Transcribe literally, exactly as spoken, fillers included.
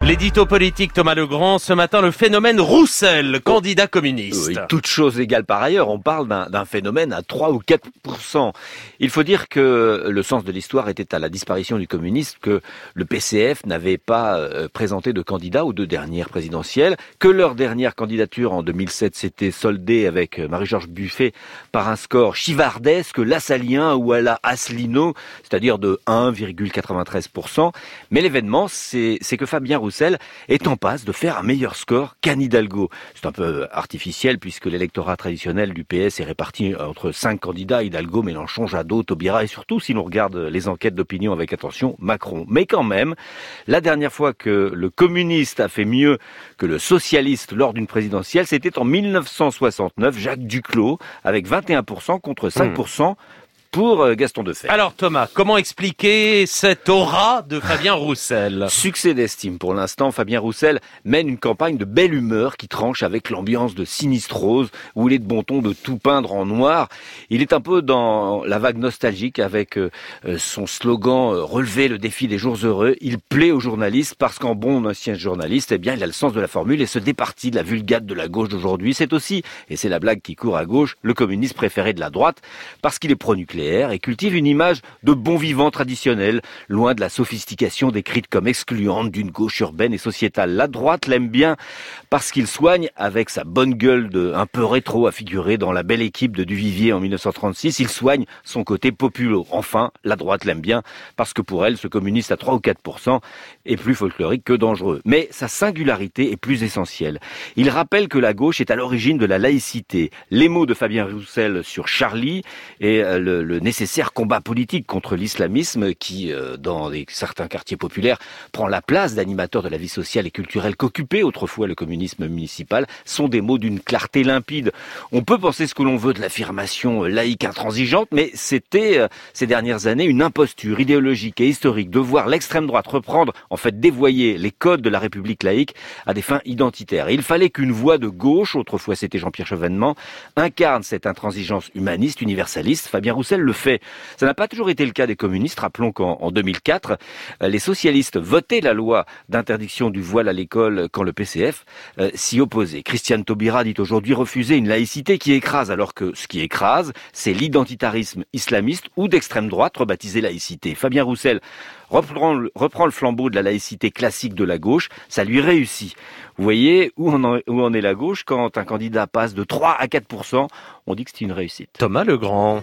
L'édito politique Thomas Legrand, ce matin, le phénomène Roussel, candidat communiste. Oui, toutes choses égales par ailleurs, on parle d'un, d'un phénomène à trois ou quatre pour cent. Il faut dire que le sens de l'histoire était à la disparition du communisme, que le P C F n'avait pas euh, présenté de candidat aux deux dernières présidentielles, que leur dernière candidature en deux mille sept s'était soldée avec Marie-Georges Buffet par un score chivardesque, lassalien ou à la Asselineau, c'est-à-dire de un virgule quatre-vingt-treize pour cent. Mais l'événement, c'est, c'est que Fabien Roussel est en passe de faire un meilleur score qu'Anne Hidalgo. C'est un peu artificiel puisque l'électorat traditionnel du P S est réparti entre cinq candidats, Hidalgo, Mélenchon, Jadot, Taubira et surtout, si l'on regarde les enquêtes d'opinion avec attention, Macron. Mais quand même, la dernière fois que le communiste a fait mieux que le socialiste lors d'une présidentielle, c'était en dix-neuf cent soixante-neuf, Jacques Duclos, avec vingt et un pour cent contre cinq pour cent. Pour Gaston Defferre. Alors Thomas, comment expliquer cette aura de Fabien Roussel ? Succès d'estime pour l'instant, Fabien Roussel mène une campagne de belle humeur qui tranche avec l'ambiance de Sinistrose où il est de bon ton de tout peindre en noir. Il est un peu dans la vague nostalgique avec euh, son slogan euh, « Relever le défi des jours heureux ». Il plaît aux journalistes parce qu'en bon ancien journaliste, eh bien, il a le sens de la formule et se départit de la vulgate de la gauche d'aujourd'hui. C'est aussi, et c'est la blague qui court à gauche, le communiste préféré de la droite parce qu'il est pro-nucléaire et cultive une image de bon vivant traditionnel, loin de la sophistication décrite comme excluante d'une gauche urbaine et sociétale. La droite l'aime bien parce qu'il soigne, avec sa bonne gueule de un peu rétro à figurer dans la belle équipe de Duvivier en dix-neuf cent trente-six, il soigne son côté populo. Enfin, la droite l'aime bien parce que pour elle, ce communiste à trois ou quatre pour cent est plus folklorique que dangereux. Mais sa singularité est plus essentielle. Il rappelle que la gauche est à l'origine de la laïcité. Les mots de Fabien Roussel sur Charlie et le, le nécessaire combat politique contre l'islamisme qui, euh, dans des, certains quartiers populaires, prend la place d'animateur de la vie sociale et culturelle qu'occupait autrefois le communisme municipal, sont des mots d'une clarté limpide. On peut penser ce que l'on veut de l'affirmation laïque intransigeante, mais c'était, euh, ces dernières années, une imposture idéologique et historique de voir l'extrême droite reprendre, en fait dévoyer les codes de la République laïque à des fins identitaires. Et il fallait qu'une voix de gauche, autrefois c'était Jean-Pierre Chevènement, incarne cette intransigeance humaniste, universaliste. Fabien Roussel le fait. Ça n'a pas toujours été le cas des communistes. Rappelons qu'en en deux mille quatre, les socialistes votaient la loi d'interdiction du voile à l'école quand le P C F euh, s'y opposait. Christiane Taubira dit aujourd'hui refuser une laïcité qui écrase, alors que ce qui écrase, c'est l'identitarisme islamiste ou d'extrême droite rebaptisé laïcité. Fabien Roussel reprend, reprend le flambeau de la laïcité classique de la gauche. Ça lui réussit. Vous voyez où en, où en est la gauche quand un candidat passe de trois à quatre pour cent, on dit que c'est une réussite. Thomas Legrand.